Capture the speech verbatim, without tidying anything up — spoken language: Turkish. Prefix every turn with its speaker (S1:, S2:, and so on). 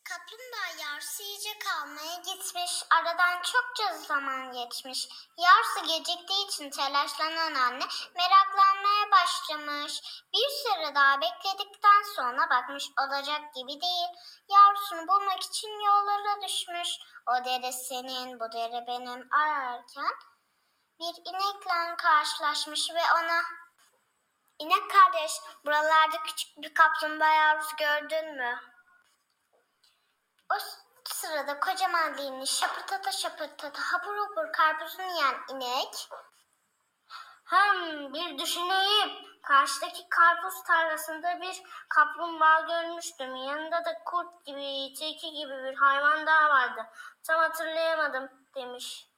S1: Kaplumbağa yavrusu yiyecek almaya gitmiş. Aradan çokça zaman geçmiş. Yavrusu geciktiği için telaşlanan anne meraklanmaya başlamış. Bir süre daha bekledikten sonra bakmış olacak gibi değil. Yavrusunu bulmak için yollara düşmüş. O dere senin, bu dere benim ararken bir inekle karşılaşmış ve ona "İnek kardeş, buralarda küçük bir kaplumbağa yavrusu gördün mü?" O sırada kocaman dilini şapırtata şapırtata hapur hapur karpuzunu yiyen inek,
S2: Hem bir düşüneyim. Karşıdaki karpuz tarlasında bir kaplumbağa görmüştüm. Yanında da kurt gibi, tilki gibi bir hayvan daha vardı. Tam hatırlayamadım demiş.